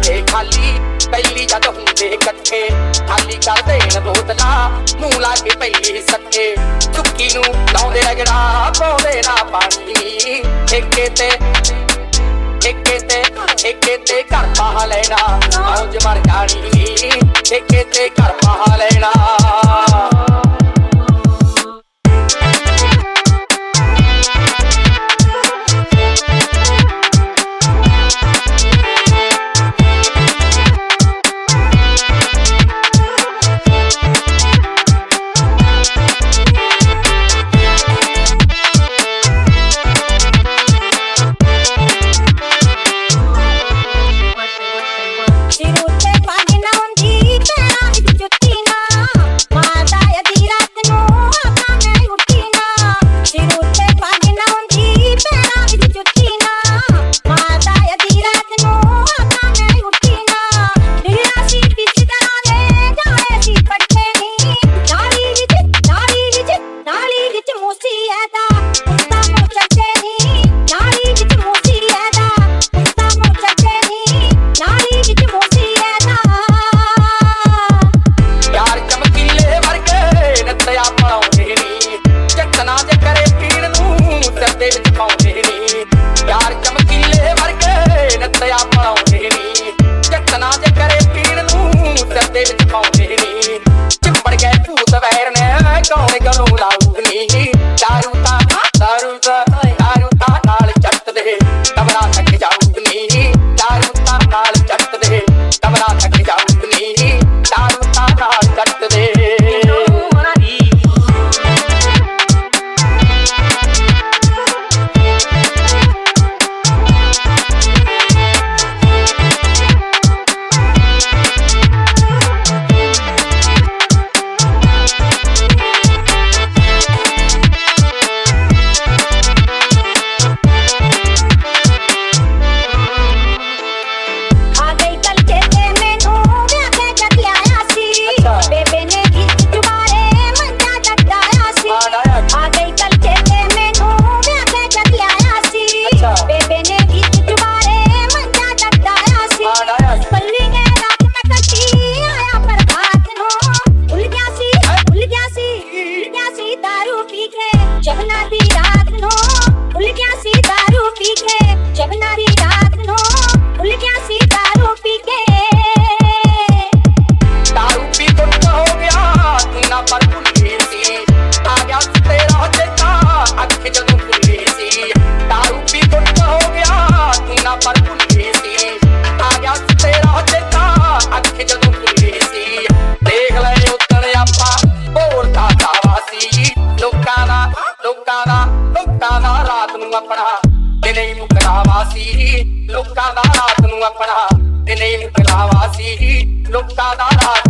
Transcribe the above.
जाते खाली पहली जद हुंदे कट्ठे खाली कर देन बोतला मूंह ला के पहली सट्टे चुक्की नूं लाउंदे रगड़ा पाउंदे ना पानी ठेके ते घर पा लेना मौज मर जानी ठेके ते घर पा लेना अपना दिने मुकलावासी लोकां दा रात नूं अपना दिने मुकलावासी लोकां दा रात